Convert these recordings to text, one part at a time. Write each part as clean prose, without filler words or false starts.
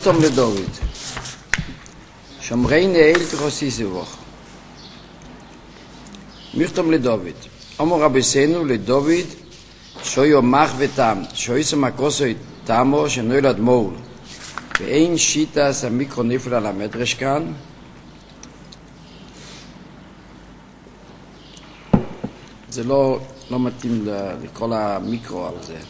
מיכתום לדוד. שומרי נעיל כחוסי סיבוך. מיכתום לדוד. אומר רבנו לדוד שויו מח ותם, שויסו מקרוסו תמו שנולד מול. ואין שיטה סמיקרו נפל על המדרש כאן. זה לא מתאים לכל המיקרו על זה.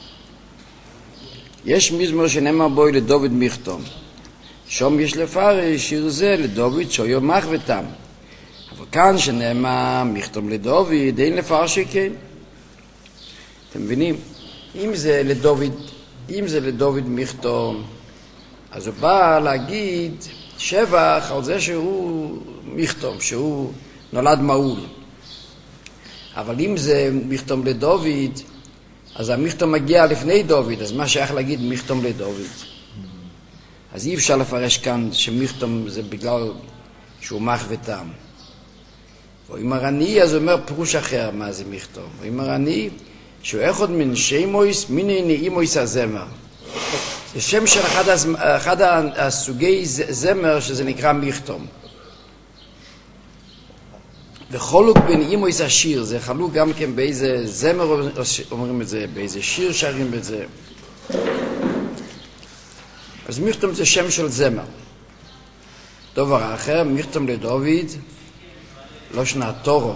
יש מזמור שנאמר בו לדוד מיכתום. שום יש לפרש שיר זה לדוד שויו מח ותם. אבל כאן שנאמר מיכתום לדוד, אין לפרש שכן. אתם מבינים? אם זה לדוד מיכתום, אז הוא בא להגיד שבח על זה שהוא מיכתום, שהוא נולד מעול. אבל אם זה מיכתום לדוד, אז המיכתום מגיע לפני דוד, אז מה שייך להגיד מיכתום לדוד? אז אי אפשר לפרש כאן שמיכתום זה בגלל שהוא מח ותם. או אם הרני, אז הוא אומר פירוש אחר מה זה מיכתום. או אם הרני, שהוא אחד מן שימויס, מיני נעימויס הזמר. זה שם של אחד הסוגי זמר שזה נקרא מיכתום. וחולוק בין אימויס השיר, זה חלוק גם כן באיזה זמר אומרים את זה, באיזה שיר שרים את זה. אז מיכתום זה שם של זמר. דבר אחר, מיכתום לדוד, לא שנה תורו.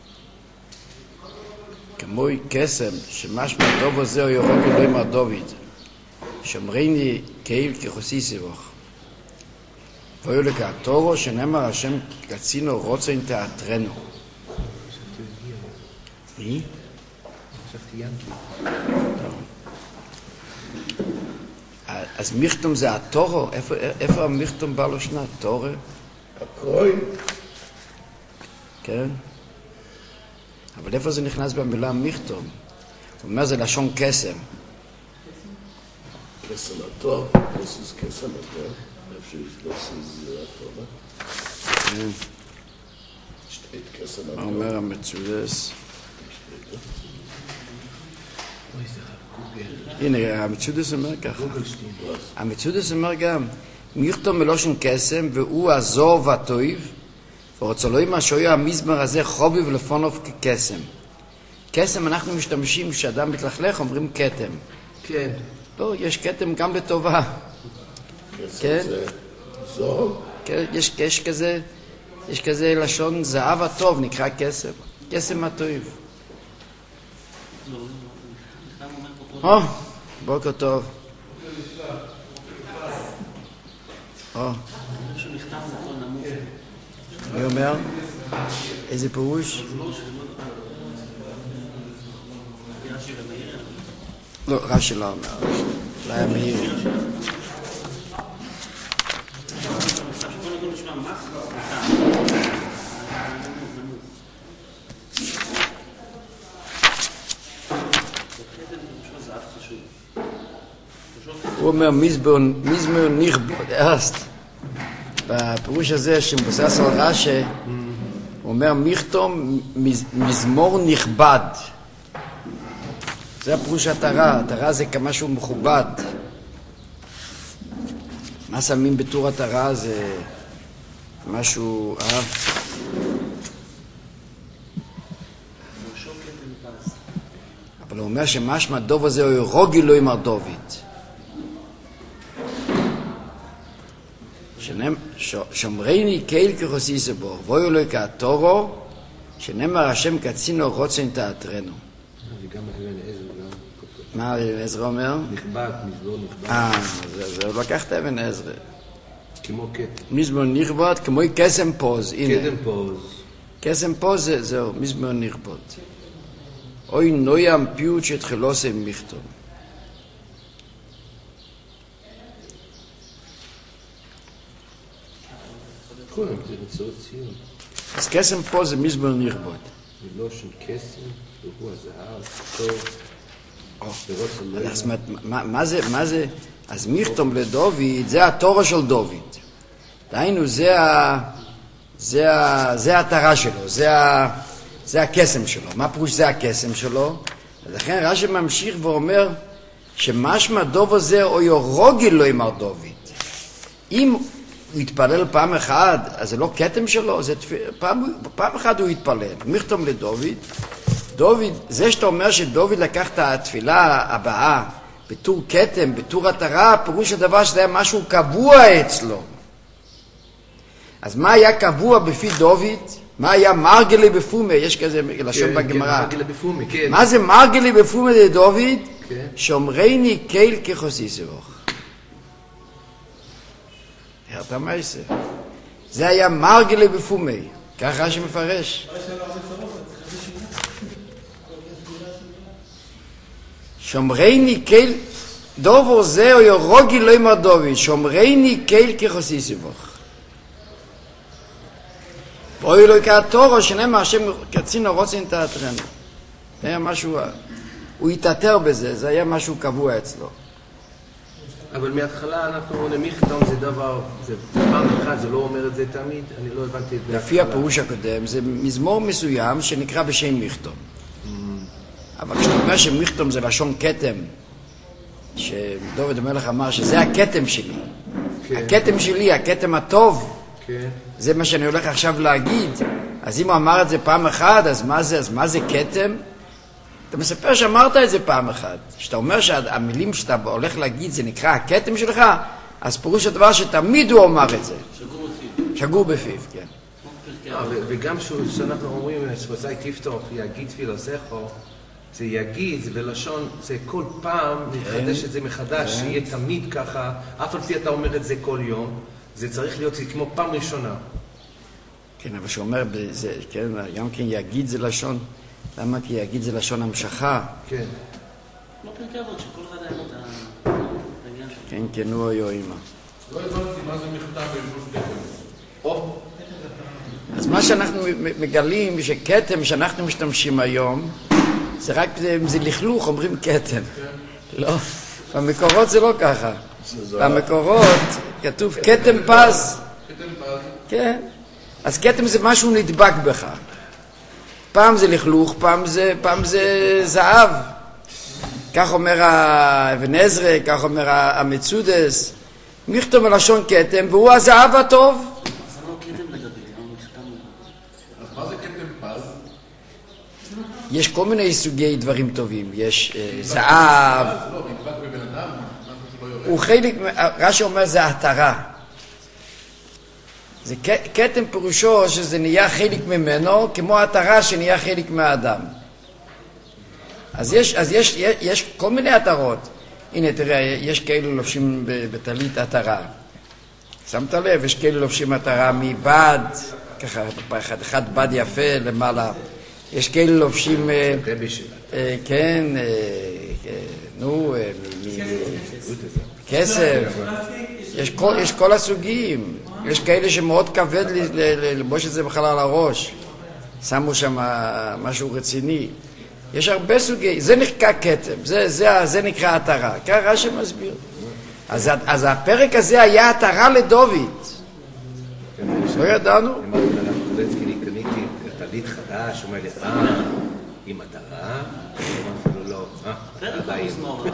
כמו קסם, שמשמע דובו זהו יורוק אלוהים על דוד. שומרני קהיל כחוסי סיבוך. ואוהו לקעתורו שנאמר השם קצינו רוצן תיאטרנו. מי? חשבתי ינקי. אז מיכתום זה התורו? איפה המיכתום בא לו שנה? תורה? הקרוי? כן. אבל איפה זה נכנס במילה מיכתום? הוא אומר זה לשון קסם. קסם התור? פרוסיס קסם התור? איפה שיש פרוסיס התור? כן. שתית קסם התור? אומר המצודס. הנה, המצודס אומר ככה. המצודס אומר גם, מיכתום מלושן קסם, והוא הזור והטויב, ורוצה לו מה שהוא המזמר הזה חוביב לפונוב כקסם. קסם אנחנו משתמשים כשאדם מתלכלך, אומרים כתם. כן. לא, יש כתם גם לטובה. כן? זה זור? כן, יש כזה לשון זהב הטוב, נקרא קסם. קסם הטויב. בוקר טוב. מי אומר? איזה פירוש? לא, רש"י לא אומר. לא היה מהיר. הוא אומר מזמור נכבוד, ארסט. בפירוש הזה שמבוסס על רש"י, הוא אומר מיכתום מזמור נכבד. זה הפירוש התורה, התורה זה כמשהו מכובד. מה שמים בתור התורה זה משהו... אבל הוא אומר שמשמע דוב הזה הוא רוגי לא אמר דוד. שומרני קהיל כחוסי סבור, ואוהו לו כעתורו, שנאמר השם קצינו רוצן תיאטרנו. וגם אבן עזרא גם... מה עזרא אומר? נכבד, מזמור נכבד. זה הוא לקח את אבן עזרא. כמו כתם. מזמור נכבד, כמו קסם פוז, הנה. קדם פוז. קסם פוז זהו, מזמור נכבד. אוי נוים פיוט שתחילוסם מיכתום. זה מצוות ציון. אז קסם פה זה מזמור נכבד. ולא של קסם, והוא הזהב, טוב. זאת אומרת, מה זה? אז מיכתום לדוד, זה התורה של דוד. דהיינו, זה התורה שלו, זה הקסם שלו. מה פירוש זה הקסם שלו? לכן רש"י ממשיך ואומר, שמשמע דוב הזה או יורוגי לא אמר דוד. אם הוא יתפלל פעם אחת, אז זה לא כתם שלו, פעם אחת הוא יתפלל. מכתום לדוד, זה שאתה אומר שדוד לקח את התפילה הבאה בתור כתם, בתור התרה, פירוש הדבר שזה היה משהו קבוע אצלו. אז מה היה קבוע בפי דוד? מה היה מרגלי בפומי? יש כזה לשון בגמרא. מה זה מרגלי בפומי לדוד? שומרני קהל כחוסיס אבוך. הראת מה יעשה? זה היה מרגלי בפומי. ככה שמפרש. שומרני קהל, דובו זה או ירוגי לא אמר דוד, שומרני קהל כחוסיס אבוך. ואוי לא יקרא תורו, שנאמר השם קצין רוצים תאתרנו. זה היה משהו, הוא התאתר בזה, זה היה משהו קבוע אצלו. אבל מההתחלה אנחנו רואים מכתום זה דבר, זה פעם אחת, זה לא אומר את זה תמיד, אני לא הבנתי את זה. לפי הפירוש הקודם, זה מזמור מסוים שנקרא בשם מכתום. אבל כשאתה אומר שמכתום זה לשון כתם, שדוד המלך אמר שזה הכתם שלי, הכתם שלי, הכתם הטוב, זה מה שאני הולך עכשיו להגיד. אז אם הוא אמר את זה פעם אחת, אז מה זה כתם? אתה מספר שאמרת את זה פעם אחת. שאתה אומר שהמילים שאתה הולך להגיד זה נקרא הכתם שלך, אז פירוש הדבר שתמיד הוא אומר את זה. שגור בפיו, כן. וגם שאנחנו אומרים, ספוסי תפתוח, יגיד תפילוסכו, זה יגיד, זה בלשון, זה כל פעם לחדש את זה מחדש, שיהיה תמיד ככה, אף על פי אתה אומר את זה כל יום, זה צריך להיות כמו פעם ראשונה. כן, אבל שאומר, כן, גם כן יגיד זה לשון, למה? כי יגיד זה לשון המשכה. כן. לא פרקי אבות, שכל אחד היה את העניין שלו. כן, כן, הוא היו אימא. לא הבנתי מה זה מכתב בלבוש כתם. אז מה שאנחנו מגלים, שכתם שאנחנו משתמשים היום, זה רק, זה לכלוך, אומרים כתם. לא, במקורות זה לא ככה. במקורות כתוב כתם פז. כתם פז. כן. אז כתם זה משהו נדבק בך. פעם זה לכלוך, פעם זה זהב. כך אומר אבן עזרא, כך אומר המצודס. מכתוב מלשון כתם, והוא הזהב הטוב. אז לא כתם לגבי, אז מה זה כתם פז? יש כל מיני סוגי דברים טובים. יש זהב. לא, נדבק בבן אדם, משהו שלא יורד. הוא חלק, רש"י אומר זה התרה. זה כתם פירושו שזה נהיה חלק ממנו, כמו התרה שנהיה חלק מהאדם. אז יש כל מיני התרות. הנה תראה, יש כאלו לובשים בטלית התרה. שמת לב, יש כאלו לובשים התרה מבד, ככה, אחד בד יפה למעלה. יש כאלו לובשים, כן, נו, כסף. יש כל הסוגים. יש כאלה שמאוד כבד ללבוש את זה בכלל על הראש. שמו שם משהו רציני. יש הרבה סוגי, זה נקרא כתם, זה נקרא התרה. ככה רש"י מסביר. אז הפרק הזה היה התרה לדוד. לא ידענו? קניתי טלית חדש, אומר לי, עם התרה? אמרתי לו לא, עדיין.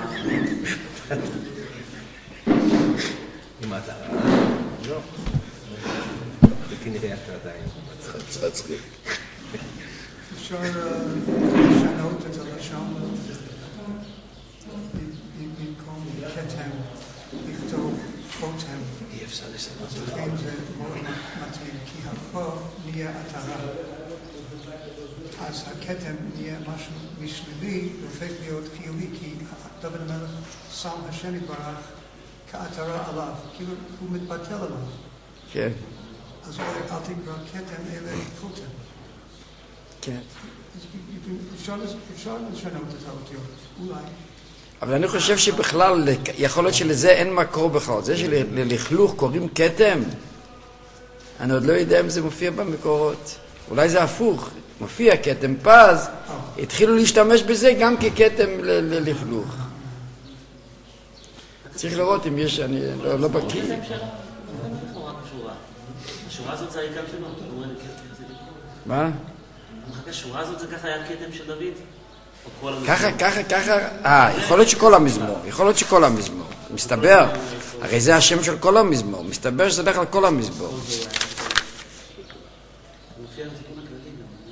עם התרה? לא. וכנראה אתה עדיין. צחצחי. אפשר לשנות את הלשון במקום כתם, לכתוב חותם. אי אפשר לשנות. לכן זה מאוד מתאים, כי החוב נהיה התרה. אז הכתם נהיה משהו משלילי, והופך להיות חיובי, כי דוד המלך שם השם יתברך כהתרה עליו, כאילו הוא מתבטל עליו. כן. אז אל תקרא כתם אלא חותם. כן. אפשר לשנות את האותיות, אולי. אבל אני חושב שבכלל, יכול להיות שלזה אין מקור בכלל. זה שללכלוך קוראים כתם, אני עוד לא יודע אם זה מופיע במקורות. אולי זה הפוך. מופיע כתם פז, התחילו להשתמש בזה גם ככתם ללכלוך. צריך לראות אם יש, אני לא בקיא. השורה הזאת זה העיקר שלו? מה? השורה הזאת זה ככה היה כתם של דוד? ככה, יכול להיות שכל המזמור, מסתבר. הרי זה השם של כל המזמור, מסתבר שזה הולך על כל המזמור. זה מופיע בתיקון הכללי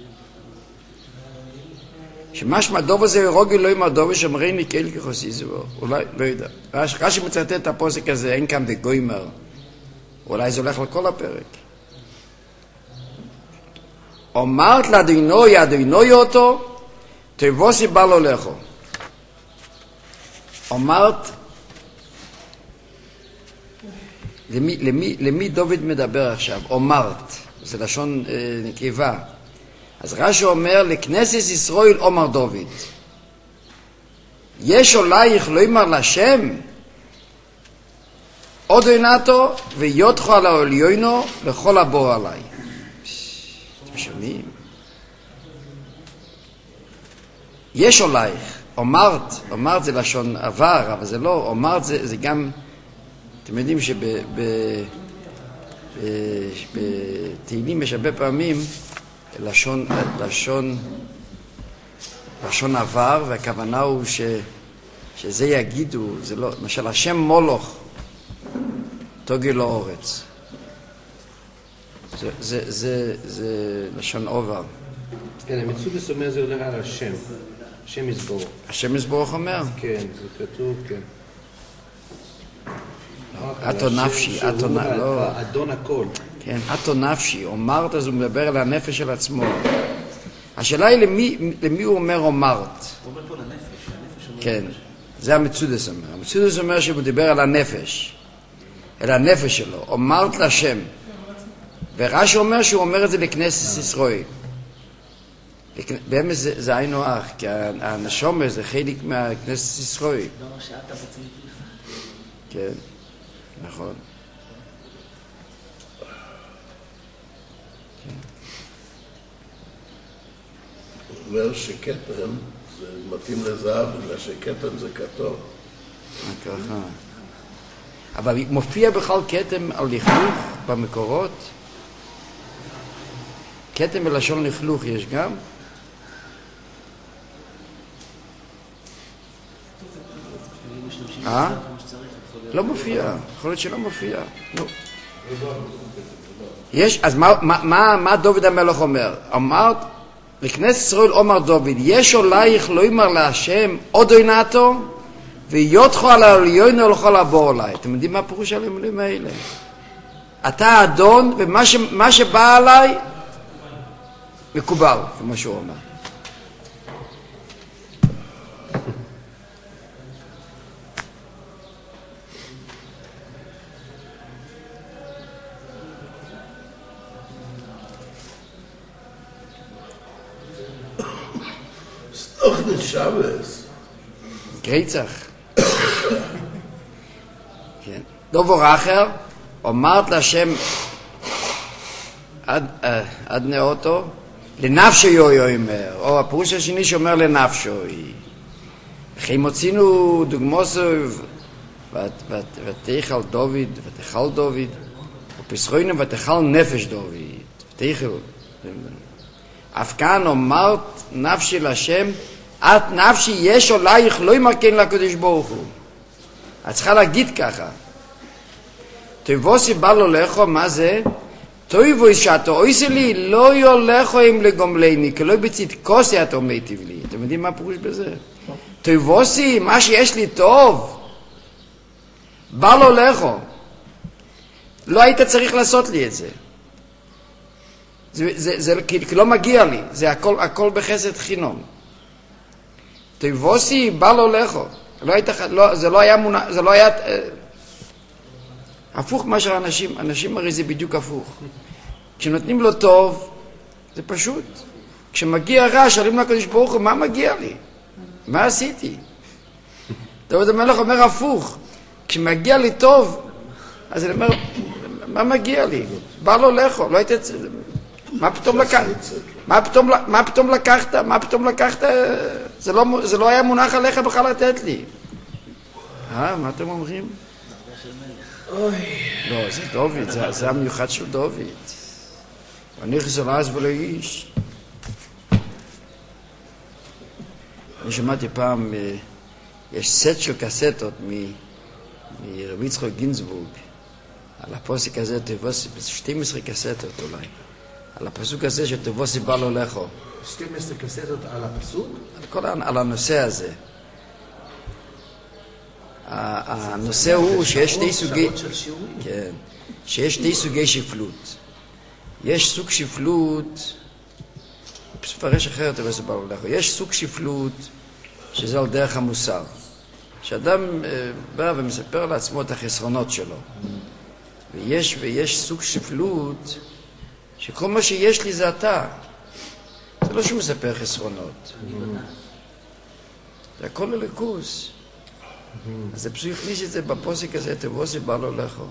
גם. שמשמע דובה זה רוגי לא עם הדובה שמרני כאל כחוסי זה אולי, לא יודע. רש"י מצטט את הפוסק הזה, אין כאן דגוימר. אולי זה הולך לכל הפרק. אומרת לאדינוי, אדינוי אותו, תבוסי בא לו לכו. אומרת, למי דוד מדבר עכשיו? אומרת, זה לשון נקבה. אז רש"י אומר, לכנסת ישראל אומר דוד. יש עולייך לא אמר לשם, עוד עינתו ויותחו על העליונו לכל הבור עליי. אתם שומעים? יש עולייך, אומרת זה לשון עבר, אבל זה לא, אומרת זה גם, אתם יודעים שבתהילים יש הרבה פעמים לשון עבר, והכוונה הוא שזה יגידו, זה לא, למשל השם מולוך תוגי לו אורץ, זה לשון עובר. כן, המצודס אומר זה הולך על השם, השם יסבור. השם יסבורך אומר? כן, זה כתוב, כן. אתו נפשי, אתו נפשי, לא. אדון הכל. כן, אתו נפשי, אומרת, אז הוא מדבר על הנפש של עצמו. השאלה היא למי הוא אומר אומרת. הוא אומר פה לנפש, הנפש אומר. כן, זה המצודס אומר. המצודס אומר שהוא מדבר על הנפש, על הנפש שלו, אומרת לשם. ורש"י אומר שהוא אומר את זה לכנסת ישראל. באמת זה היינו אח, כי הנשמה זה חלק מהכנסת ישראל. לא אומר שאתה בצמיתיך. כן, נכון. הוא אומר שכתם זה מתאים לזהב, בגלל שכתם זה כתוב. ככה. אבל מופיע בכלל כתם על לכלוך במקורות? כתם בלשון לכלוך יש גם? לא מופיע, יכול להיות שלא מופיע. יש, אז מה דוד המלך אומר? אמרת, לכנסת ישראל אומר דוד, יש עולייך לא אמר להשם עוד עינתו ויותחו על העליונו לכל הבור עליי. אתם יודעים מה הפירוש על המילים האלה? אתה אדון, ומה שבא עליי מקובל, כמו שהוא אומר. סטוכן שבס. גריצח. כן. דובר אחר, אומרת להשם עד נאותו, לנפשו יאמר, או הפירוש השני שאומר לנפשו. וכי מוצינו דוגמוסו, ותאכל דוד, ותאכל דוד, ופסחוינו ותאכל נפש דוד, ותאכל. אף כאן אומרת נפשי לשם, את נפשי יש עולייך לא ימרכן לקדוש ברוך הוא. את צריכה להגיד ככה. תבוסי בא לו לכו, מה זה? תויבוי שאתו אויסי לי, לא יולכו עם לגומלני, כי לא בצדקוסי אתו מיטיב לי. אתם יודעים מה הפירוש בזה? תבוסי, מה שיש לי טוב, בא לו לכו. לא היית צריך לעשות לי את זה. זה כי לא מגיע לי, זה הכל בחסד חינום. תבוסי בא לו לכו. זה לא היה הפוך מה שאנשים, אנשים הרי זה בדיוק הפוך. כשנותנים לו טוב, זה פשוט. כשמגיע רע, שואלים לקדוש ברוך הוא, מה מגיע לי? מה עשיתי? דוד המלך אומר הפוך. כשמגיע לי טוב, אז אני אומר, מה מגיע לי? בא לו לכו, לא הייתי... מה פתאום לקחת? זה לא היה מונח עליך בכלל לתת לי. מה אתם אומרים? לא, זה דוד, זה המיוחד של דוד. אני חזרז ולא איש. אני שמעתי פעם, יש סט של קסטות מרבי יצחק גינזבורג, על הפוסק הזה, 12 קסטות אולי, על הפסוק הזה שתבוסי בא לו לכו. 12 קסטות על הפסוק? על הנושא הזה. הנושא הוא שיש שתי סוגי... כן, שיש שתי סוגי שפלות. יש סוג שפלות, פרש אחרת, יש סוג שפלות שזה על דרך המוסר. שאדם בא ומספר לעצמו את החסרונות שלו. ויש סוג שפלות שכל מה שיש לי זה אתה. זה לא שהוא מספר חסרונות. זה הכל לליכוס. אז זה פשוט הכניס את זה בפוסק הזה, תבוסי בא לו לכו.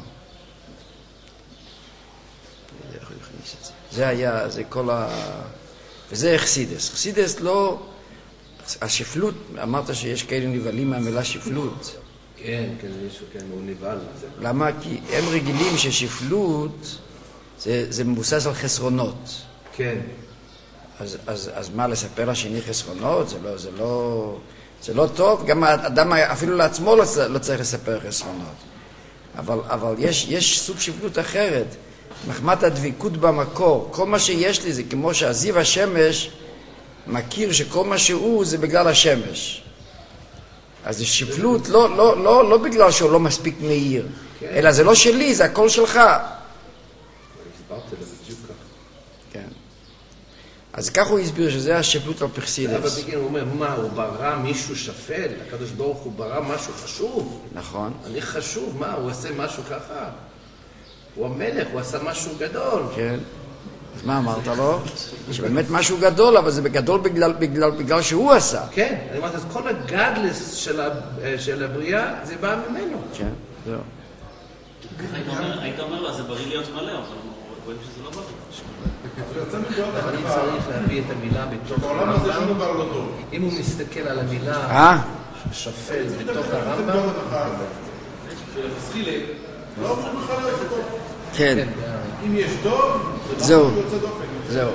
זה היה, זה כל וזה חסידס. חסידס לא... השפלות, אמרת שיש כאלה נבלים מהמילה שפלות. כן, מישהו, כן, הוא נבל. למה? כי הם רגילים ששפלות זה מבוסס על חסרונות. כן. אז מה, לספר לשני חסרונות? זה לא טוב. גם האדם אפילו לעצמו לא צריך לספר חסרונות. אבל יש סוג שפלות אחרת. מחמת הדביקות במקור. כל מה שיש לי זה כמו שהזיו השמש מכיר שכל מה שהוא זה בגלל השמש. אז זה שפלות לא בגלל שהוא לא מספיק מהיר, אלא זה לא שלי, זה הכל שלך. הסברת לזה בדיוק ככה. כן. אז כך הוא הסביר שזה השפלות על פרסידס. אבל בגין הוא אומר, מה, הוא ברא מישהו שפל? הקדוש ברוך הוא ברא משהו חשוב. נכון. אני חשוב, מה, הוא עושה משהו ככה? הוא המלך, הוא עשה משהו גדול. כן. אז מה אמרת לו? שבאמת משהו גדול, אבל זה גדול בגלל שהוא עשה. כן, אני אומרת, אז כל הגדלס של הבריאה, זה בא ממנו. כן, זהו. היית אומר לו, זה בריא להיות מלא, אבל רואים שזה לא בריא. אבל אני צריך להביא את המילה בתוך בעולם הזה שום דבר לא טוב. אם הוא מסתכל על המילה שפל בתוך הרמב"ם, חסחילה, לא צריך בכלל להיות טוב. כן. אם יש טוב, זהו. זה יוצא דופן. זהו.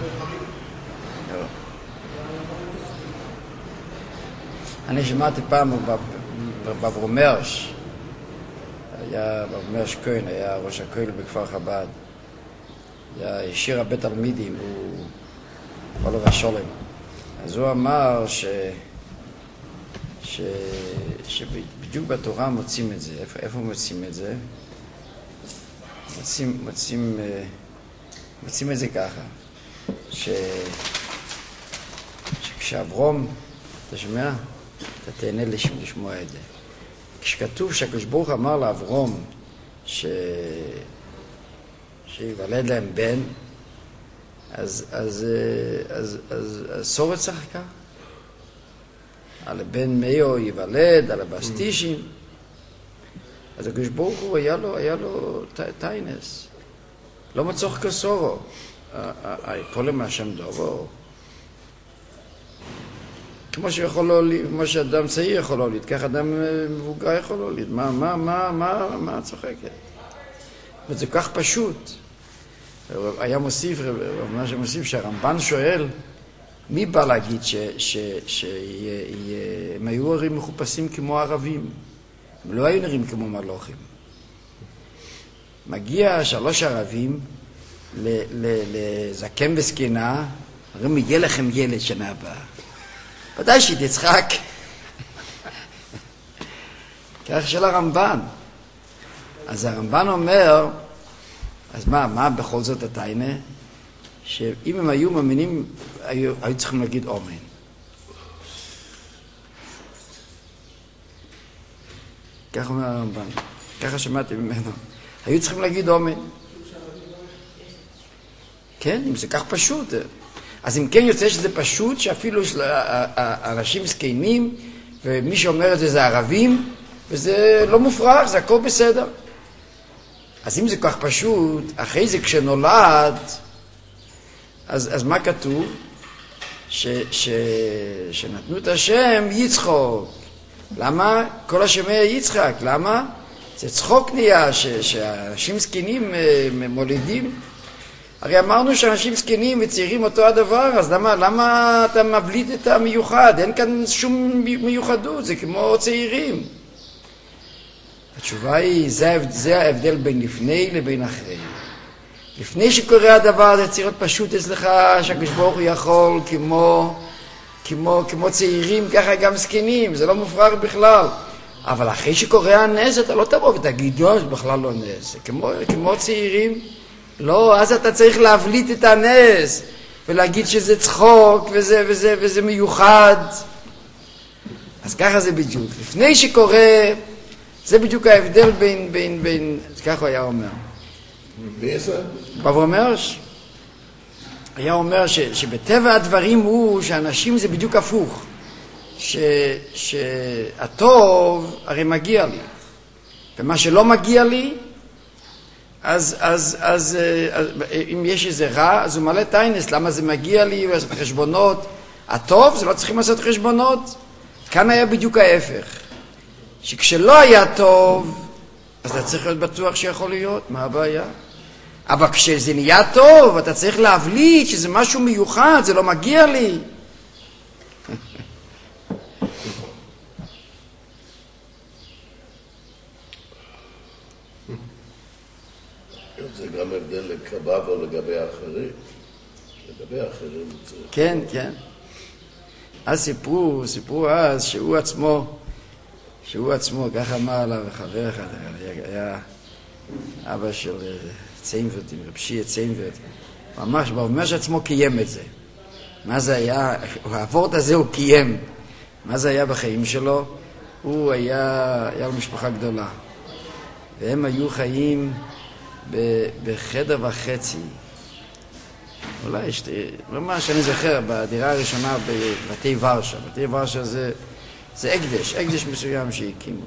אני שמעתי פעם בברומרש, היה בברומרש כהן, היה ראש הכהן בכפר חב"ד, היה שיר הבית תלמידים, הוא כל השולם. אז הוא אמר שבדיוק בתורה מוצאים את זה. איפה מוצאים את זה? מוצאים את זה ככה, שכשאברום, אתה שומע? אתה תהנה לשמוע את זה. כשכתוב שהקדוש ברוך אמר לאברום שיוולד להם בן, אז סורת צחקה. על הבן מאו ייוולד, על הבסטישים. אז הקדוש ברוך הוא היה לו טיינס. לא מצוך כסורו. היפולה מהשם דובו. כמו שאדם צעיר יכול להוליד, כך אדם מבוגר יכול להוליד. מה צוחקת? וזה כל כך פשוט. היה מוסיף, מה שמוסיף שהרמב"ן שואל, מי בא להגיד שהם היו הרי מחופשים כמו ערבים? הם לא היו נראים כמו מלוכים. מגיע 3 ערבים לזקן וזקנה, אומרים, יהיה לכם ילד שנה הבאה. ודאי שתצחק. כך של הרמב"ן. אז הרמב"ן אומר, אז מה בכל זאת התיינה? שאם הם היו מאמינים, היו צריכים להגיד אומן. כך אומר הרמב"ן. ככה שמעתי ממנו. היו צריכים להגיד אומן. כן, אם זה כך פשוט. אז אם כן יוצא שזה פשוט, שאפילו אנשים זקנים, ומי שאומר את זה זה ערבים, וזה לא מופרך, זה הכל בסדר. אז אם זה כך פשוט, אחרי זה כשנולד, אז מה כתוב? שנתנו את השם יצחוק. למה? כל השם היה יצחק. למה? זה צחוק נהיה, שאנשים זקנים מולידים. הרי אמרנו שאנשים זקנים וצעירים אותו הדבר, אז למה אתה מבליט את המיוחד? אין כאן שום מיוחדות, זה כמו צעירים. התשובה היא, זה ההבדל בין לפני לבין אחרי. לפני שקורה הדבר, זה צריך להיות פשוט אצלך, שהקדוש ברוך הוא יכול כמו צעירים, ככה גם זקנים, זה לא מופרך בכלל. אבל אחרי שקורה הנס, אתה לא תבוא ותגיד, לא, זה בכלל לא נס. זה כמו צעירים. לא, אז אתה צריך להבליט את הנס, ולהגיד שזה צחוק, וזה מיוחד. אז ככה זה בדיוק. לפני שקורה, זה בדיוק ההבדל בין ככה הוא היה אומר. היה אומר שבטבע הדברים הוא שאנשים זה בדיוק הפוך. שהטוב הרי מגיע לי. ומה שלא מגיע לי, אז אם יש איזה רע, אז הוא מלא טיינס, למה זה מגיע לי, לעשות חשבונות. הטוב, זה לא צריכים לעשות חשבונות. כאן היה בדיוק ההפך. שכשלא היה טוב, אז אתה צריך להיות בטוח שיכול להיות, מה הבעיה? אבל כשזה נהיה טוב, אתה צריך להבליט שזה משהו מיוחד, זה לא מגיע לי. זה גם הבדל לקבב או לגבי האחרים. לגבי האחרים צריך... כן, כן. אז סיפרו אז שהוא עצמו, ככה אמר עליו חבר אחד, היה אבא של ציינברד, עם רבשי ציינברד, ממש, ממש עצמו קיים את זה. מה זה היה, העבורת הזה הוא קיים. מה זה היה בחיים שלו? הוא היה לו משפחה גדולה. והם היו חיים בחדר וחצי. אולי, ממש אני זוכר, בדירה הראשונה בבתי ורשה. בתי ורשה זה הקדש מסוים שהקימו.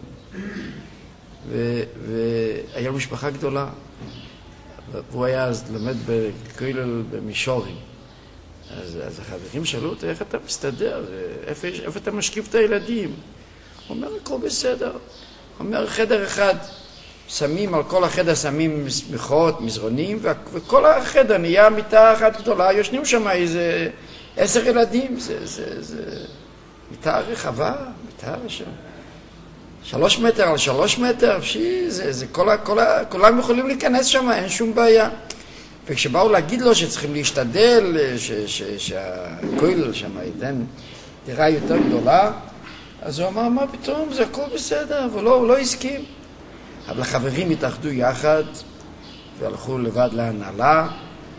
והיה לו משפחה גדולה. והוא היה אז למד בכולל במישורים. אז החברים שאלו אותו, איך אתה מסתדר? איפה אתה משקיף את הילדים? הוא אומר, הכל בסדר. הוא אומר, חדר אחד, על כל החדר שמים שמיכות, מזרונים, וכל החדר נהיה מיטה אחת גדולה, יושנים שם איזה 10 ילדים, זה מיטה רחבה, מיטה שם. 3 מטר על 3 מטר, זה כולם יכולים להיכנס שם, אין שום בעיה. וכשבאו להגיד לו שצריכים להשתדל, שהכולל שם ייתן דירה יותר גדולה, אז הוא אמר, מה פתאום, זה הכל בסדר, אבל הוא לא הסכים. אבל החברים התאחדו יחד, והלכו לבד להנהלה,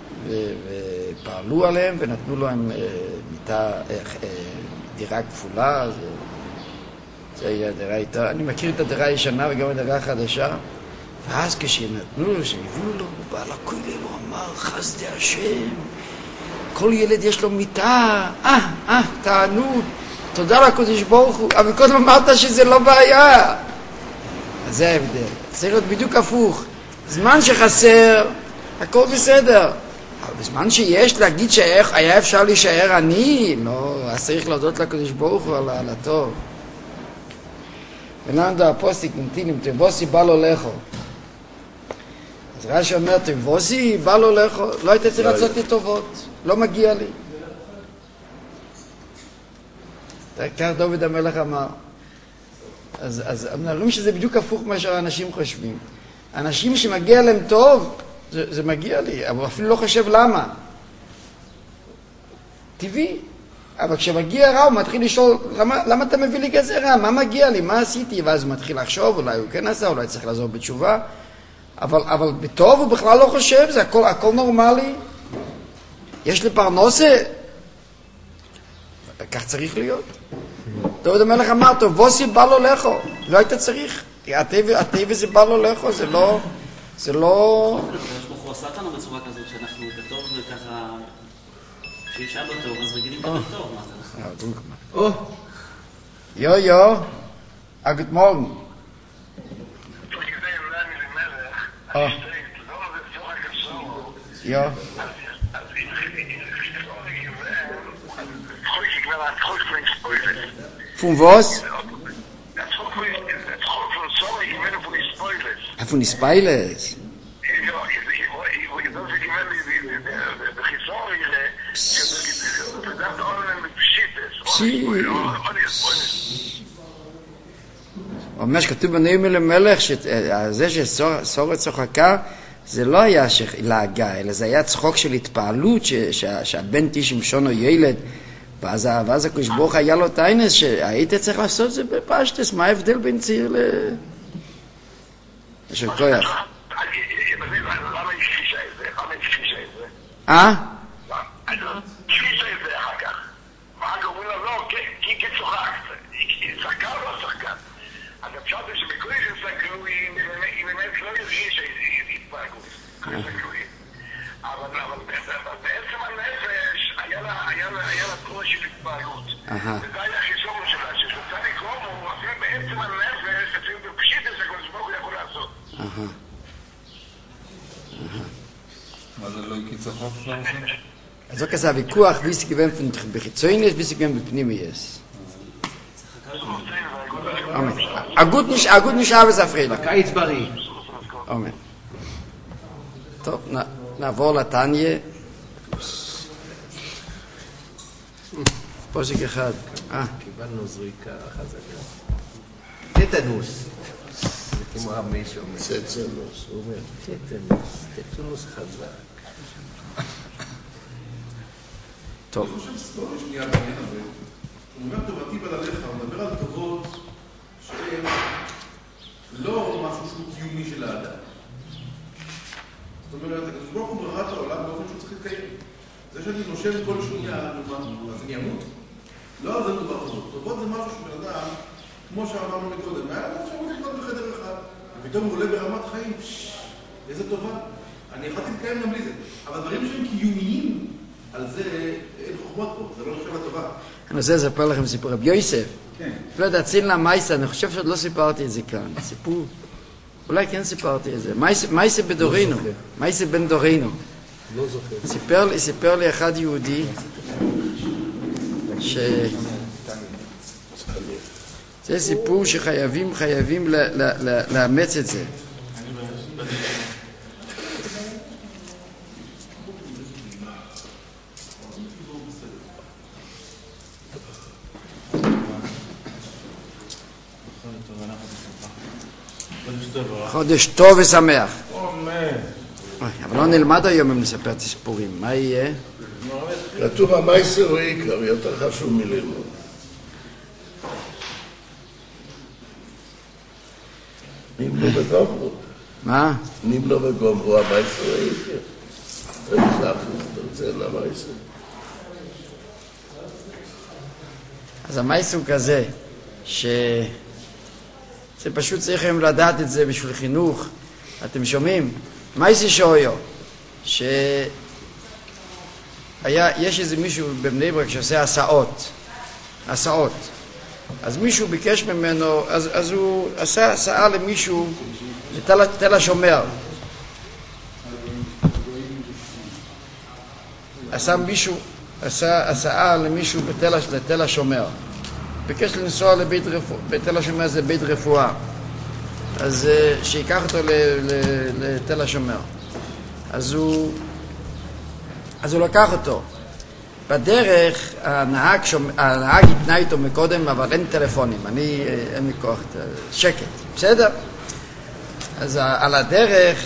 ופעלו עליהם, ונתנו להם דירה כפולה. זה היה דירה איתה, אני מכיר את הדירה הישנה וגם הדירה החדשה. ואז כשנתנו לו, שהביאו לו, בעל הכולל, הוא אמר, חסדי השם, כל ילד יש לו מיטה, תענוג, תודה לקדוש ברוך הוא, אבל קודם אמרת שזה לא בעיה. אז זה ההבדל, צריך להיות בדיוק הפוך. זמן שחסר, הכל בסדר. אבל בזמן שיש להגיד שהיה אפשר להישאר עני, לא, אז צריך להודות לקדוש ברוך הוא על הטוב. ונעמדו הפוסטיק נמתינים, תבוסי בא לו לכו. אז רש"י אומר, תבוסי בא לו לכו, לא היית צריך לעשות לי טובות, לא מגיע לי. כך דוד המלך אמר. אז אומרים שזה בדיוק הפוך מה שהאנשים חושבים. אנשים שמגיע להם טוב, זה מגיע לי, אבל אפילו לא חושב למה. טבעי. אבל כשמגיע רע הוא מתחיל לשאול, למה אתה מביא לי כזה רע? מה מגיע לי? מה עשיתי? ואז הוא מתחיל לחשוב, אולי הוא כן עשה, אולי צריך לעזור בתשובה. אבל בטוב הוא בכלל לא חושב, זה הכל נורמלי. יש לי פרנסה. כך צריך להיות. דוד המלך אמר, טוב, בוסי בא לו לכו. לא היית צריך. הטבע זה בא לו לכו, זה לא... הוא עשה אותנו בצורה כזאת שאנחנו כתוב וככה... כשיש אבא טוב, אז רגילים כתוב טוב, מה זה? יו, גוט מורגן. Ja. Von was? Von die Speiles. אומר שכתוב בנאום למלך, שזה שסורת צוחקה, זה לא היה להגה, אלא זה היה צחוק של התפעלות, שהבן תשמשון או ילד, ואז הקדוש ברוך היה לו את העינס, שהיית צריך לעשות את זה בפשטס, מה ההבדל בין צעיר יש כוח. למה הכחישה את זה? הכחישה את זה אחר כך. ואחר כך אומרים לה, לא, כי כצוחקת. היא צחקה או לא צחקה? אז אפשר שבקולי שסקלו, היא באמת לא הרגישה התפרגות. אבל בעצם הנפש היה לה תנועה של התפרגות. וזה היה החיסון שלה, ששוצא לקרום, הוא אפילו בעצם הנפש, אפילו בפשיט הזה, כל שבוק הוא יכול לעשות. מה זה לא קיצחוק שלנו? אז לא כזה הוויכוח, ויסי גוון בחיצוינס, ויסי גוון בפנימייס. אגוד נשאר וזפריד. קיץ בריא. אמן. טוב, נעבור לתניה. פוסק אחד. קיבלנו זריקה חזקה. טטנוס. זה כמו רמי שאומר. צצנוס. הוא אומר, טטנוס חזק. טוב. אני חושב סטורי שנייה בעניין הזה. הוא אומר טובתי בלעליך, הוא מדבר על טובות שהן לא משהו שהוא קיומי של האדם. זאת אומרת, הקדוש ברוך הוא ברא את העולם באופן שהוא צריך להתקיים. זה שאני נושם כל שנייה, אז אני אמות? לא על זה מדובר טובות. טובות זה משהו שבן אדם, כמו שאמרנו מקודם, היה לו אפשרות לקנות בחדר אחד, ופתאום הוא עולה ברמת חיים, איזה טובה. אני יכולתי להתקיים גם בלי זה. אבל דברים שהם קיומיים, על זה אין חוכמות פה, זה לא נחשב לטובה. אני רוצה לספר לכם סיפור. רבי יוסף, לא יודע, צילה מייסה, אני חושב שעוד לא סיפרתי את זה כאן. סיפור, אולי כן סיפרתי את זה. מייסה בדורינו, מייסה בן דורינו. לא זוכר. סיפר לי אחד יהודי, זה סיפור שחייבים לאמץ את זה. חודש טוב ושמח. אבל לא נלמד היום אם נספר את הסיפורים. מה יהיה? כתוב המייסר הוא עיקר, יותר חשוב מללמוד. נמלו וגומרו. מה? נמלו וגומרו, המייסר הוא עיקר. זה מזלח, אתה רוצה למייסר. אז המייסר הוא כזה, זה פשוט צריכים לדעת את זה בשביל חינוך. אתם שומעים? מייסר שויו, יש איזה מישהו בבני ברק שעושה הסעות. אז מישהו ביקש ממנו, אז הוא עשה הסעה למישהו בתל השומר. עשה הסעה למישהו בתל השומר. ביקש לנסוע בתל השומר, זה בית רפואה. אז שיקח אותו לתל השומר. אז הוא לקח אותו. בדרך הנהג התנה איתו מקודם, אבל אין טלפונים, אין לי כוח, שקט, בסדר? אז על הדרך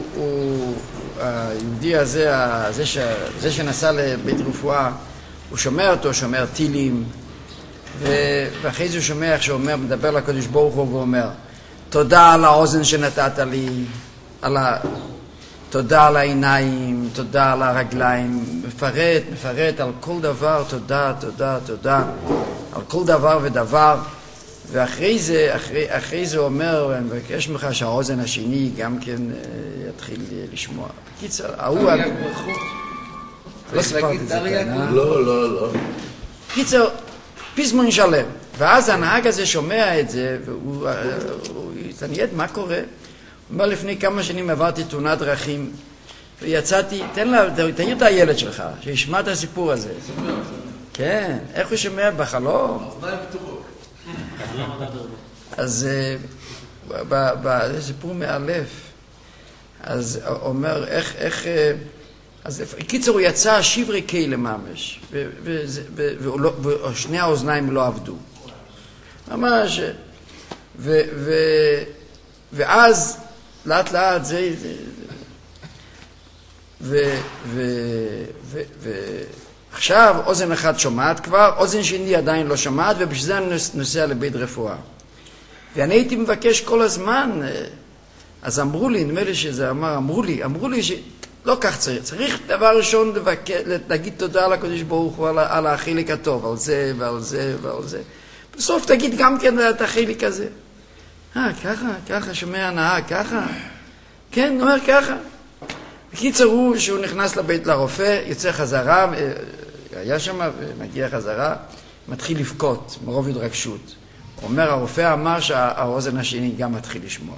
היהודי הזה, זה שנסע לבית רפואה, הוא שומע אותו, שומע טילים, ואחרי זה הוא שומע איך שהוא מדבר לקדוש ברוך הוא ואומר, תודה על האוזן שנתת לי, תודה על העיניים, תודה על הרגליים, מפרט על כל דבר, תודה, על כל דבר ודבר, ואחרי זה הוא אומר, אני מבקש ממך שהאוזן השני גם כן יתחיל לשמוע. בקיצור, לא סיפרתי את זה כאן, לא. בקיצור, פזמון שלם, ואז הנהג הזה שומע את זה, והוא התעניין, מה קורה? הוא אומר, לפני כמה שנים עברתי תאונת דרכים, ויצאתי, תעיר את הילד שלך, שישמע את הסיפור הזה. כן, איך הוא שומע? בחלום? אז זה סיפור מאלף. אז הוא אומר, אז קיצור, הוא יצא שברי קהילה ממש, ושני האוזניים לא עבדו. ממש, ואז לאט לאט ועכשיו אוזן אחת שומעת כבר, אוזן שני עדיין לא שומעת, ובשביל זה אני נוסע לבית רפואה. ואני הייתי מבקש כל הזמן, אז אמרו לי, נדמה לי שזה אמרו לי שלא כך צריך דבר ראשון להגיד תודה לקדוש ברוך הוא על החלק הטוב, על זה ועל זה ועל זה. בסוף תגיד גם כן את החלק הזה. ככה, שומע הנהג, ככה? כן, אומר ככה. בקיצר הוא שהוא נכנס לבית לרופא, יוצא חזרה, היה שם ומגיע חזרה, מתחיל לבכות מרוב התרגשות. הוא אומר, הרופא אמר שהאוזן השני גם מתחיל לשמוע.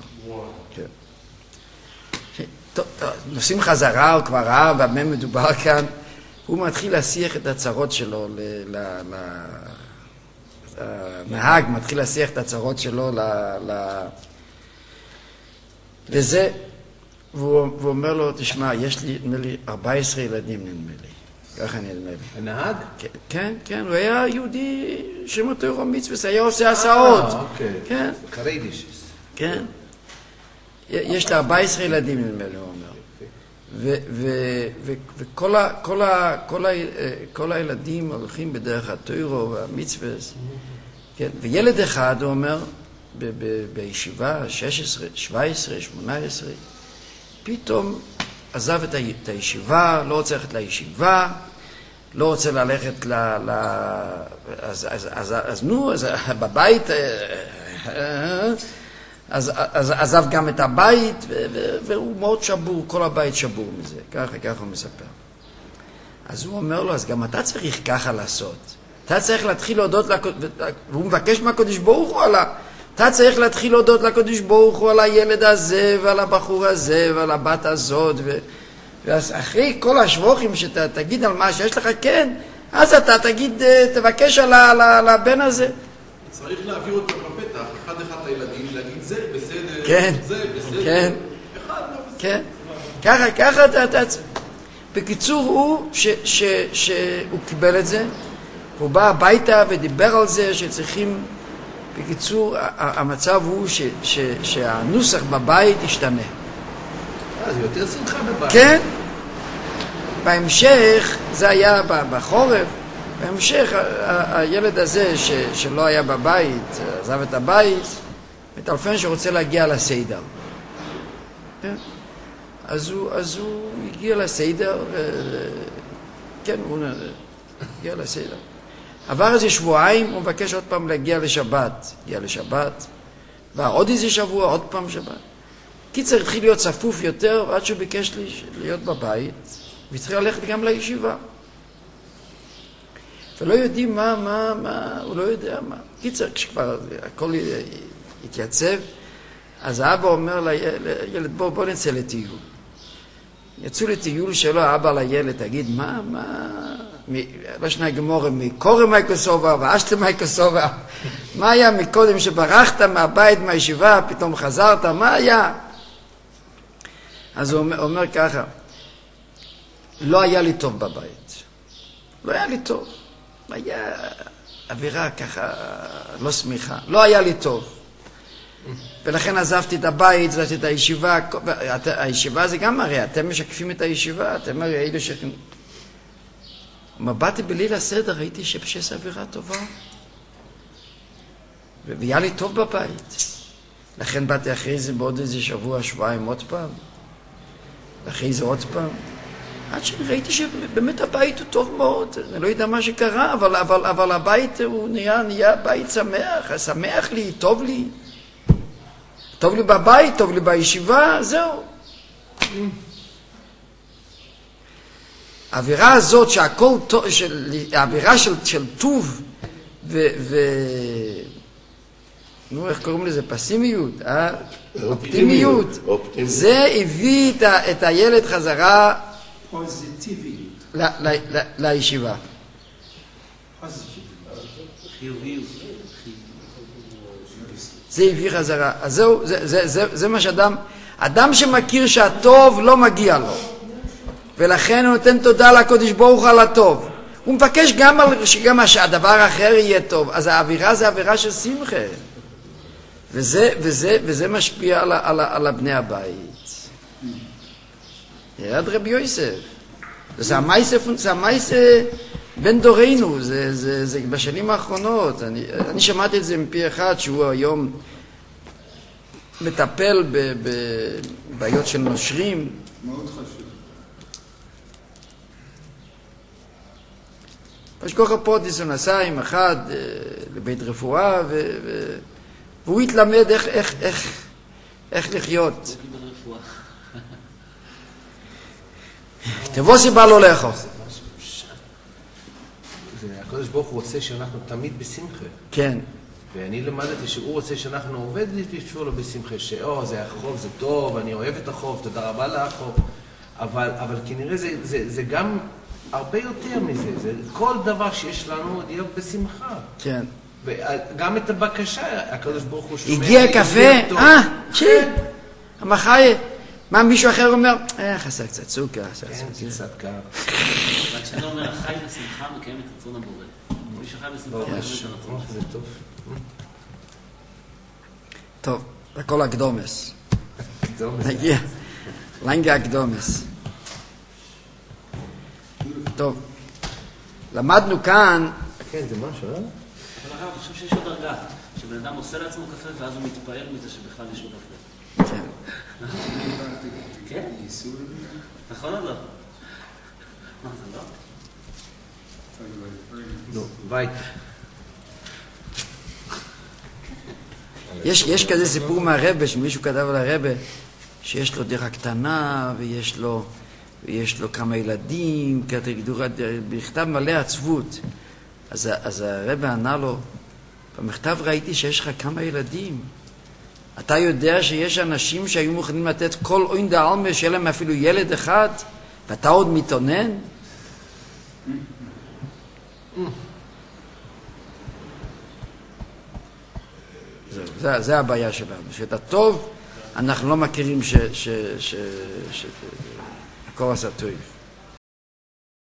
טוב, נוסעים חזרה, הוא כבר ראה במה מדובר כאן, הוא מתחיל להסיח את הצרות שלו, הנהג מתחיל להסיח את הצרות שלו לזה, והוא אומר לו, תשמע, יש לי, נדמה לי, 14 ילדים, נדמה לי. ככה נדמה לי. הנהג? כן, הוא היה יהודי שמותו ירום מצווה, היה עושה הסעות. אוקיי. כן. קריידישס. כן. יש לה 14 ילדים, נדמה לי, הוא אומר. וכל הילדים הולכים בדרך התוירו והמצווה. כן. וילד אחד, הוא אומר, בישיבה, 16, 17, 18, פתאום עזב את הישיבה, לא רוצה ללכת לישיבה, לא רוצה ללכת אז בבית, אז עזב גם את הבית, והוא מאוד שבור, כל הבית שבור מזה, ככה הוא מספר. אז הוא אומר לו, אז גם אתה צריך ככה לעשות. אתה צריך להתחיל להודות, והוא מבקש מהקדוש ברוך הוא אתה צריך להתחיל להודות לקדוש ברוך הוא על הילד הזה ועל הבחור הזה ועל הבת הזאת, ואז אחרי כל השבוחים שתגיד על מה שיש לך, כן, אז אתה תבקש על הבן הזה. צריך להעביר אותו בפתח, אחד הילדים, להגיד זה בסדר, כן, זה בסדר, כן, אחד לא בסדר. כן, ככה אתה... בקיצור הוא שהוא קיבל את זה, הוא בא הביתה ודיבר על זה שצריכים... בקיצור, המצב הוא שהנוסח בבית ישתנה. זה יותר שמחה בבית. כן. בהמשך, זה היה בחורף, בהמשך הילד הזה שלא היה בבית, עזב את הבית, מטלפן שרוצה להגיע לסיידר. כן. אז הוא הגיע לסיידר, כן, הוא הגיע לסיידר. עבר איזה שבועיים, הוא מבקש עוד פעם להגיע לשבת. הגיע לשבת, ועוד איזה שבוע, עוד פעם שבת. קיצר התחיל להיות צפוף יותר, ועד שהוא ביקש להיות בבית, והתחיל ללכת גם לישיבה. ולא יודעים מה, הוא לא יודע מה. קיצר, כשכבר הכל התייצב, אז האבא אומר לילד, בוא נצא לטיול. יצאו לטיול שלו, האבא לילד, תגיד, מה, לא שני גמורה, מקורם מייקוסובה ואשתם מייקוסובה, מה היה מקודם שברחת מהבית, מהישיבה, פתאום חזרת, מה היה? אז הוא אומר ככה, לא היה לי טוב בבית, לא היה לי טוב, היה אווירה ככה לא סמיכה, לא היה לי טוב, ולכן עזבתי את הבית, עזבתי את הישיבה, הישיבה זה גם הרי, אתם משקפים את הישיבה, אתם הרי אלה מבטתי בליל הסדר, ראיתי שבשש אווירה טובה. והיה לי טוב בבית. לכן באתי אחרי זה בעוד איזה שבוע, שבועיים עוד פעם. ואחרי זה עוד פעם. עד שראיתי שבאמת הבית הוא טוב מאוד. אני לא יודע מה שקרה, אבל הבית הוא נהיה בית שמח. שמח לי, טוב לי. טוב לי בבית, טוב לי בישיבה, זהו. האווירה הזאת שהכל טוב, האווירה של טוב נו, איך קוראים לזה? פסימיות, אופטימיות. זה הביא את הילד חזרה לישיבה. זה הביא חזרה. אז זהו, זה מה אדם שמכיר שהטוב לא מגיע לו. ולכן הוא נותן תודה לקדוש ברוך הוא על הטוב. הוא מבקש גם שהדבר האחר יהיה טוב. אז האווירה זה אווירה של שמחה. וזה משפיע על בני הבית. ירד רבי יוסף. זה המייסה בין דורנו, זה בשנים האחרונות. אני שמעתי את זה מפי אחד שהוא היום מטפל בבעיות של נושרים. מאוד חשוב. פשכוחה פוטיס הוא נסע עם אחד לבית רפואה והוא התלמד איך לחיות. תבוא סיבה לא לאכול. הקדוש ברוך הוא רוצה שאנחנו תמיד בשמחה. כן. ואני למדתי שהוא רוצה שאנחנו עובד לפשור לו בשמחה, זה החוב, זה טוב, אני אוהב את החוב, תודה רבה לחוב. אבל כנראה זה גם הרבה יותר מזה, זה כל דבר שיש לנו להיות בשמחה. כן. וגם את הבקשה, הקדוש ברוך הוא שומע. הגיע קפה, המחיה. מה מישהו אחר אומר? חסר קצת סוכר. כן, קצת קר. רק כשאתה אומר, החי בשמחה מקיים את רצון הבורא. מי שחי בשמחה מקיים את הרצון. זה טוב. טוב, הכל הקדומס. נגיע. לנגה הקדומס. טוב, למדנו כאן... כן, זה משהו, אבל הרב, אני חושב שיש עוד דרגה, שבן אדם עושה לעצמו קפה ואז הוא מתפעל מזה שבכלל יש לו קפה. כן. כן? נכון או לא? מה זה לא? לא, בית. יש כזה סיפור מהרבא, שמישהו כתב על הרבא, שיש לו דירה קטנה ויש לו כמה ילדים, בכתב מלא עצבות. אז הרבא ענה לו, במכתב ראיתי שיש לך כמה ילדים. אתה יודע שיש אנשים שהיו מוכנים לתת כל אוין דעלמה שיהיה להם אפילו ילד אחד, ואתה עוד מתאונן? זה הבעיה שלנו, שאת הטוב אנחנו לא מכירים שהכל עשה טוב.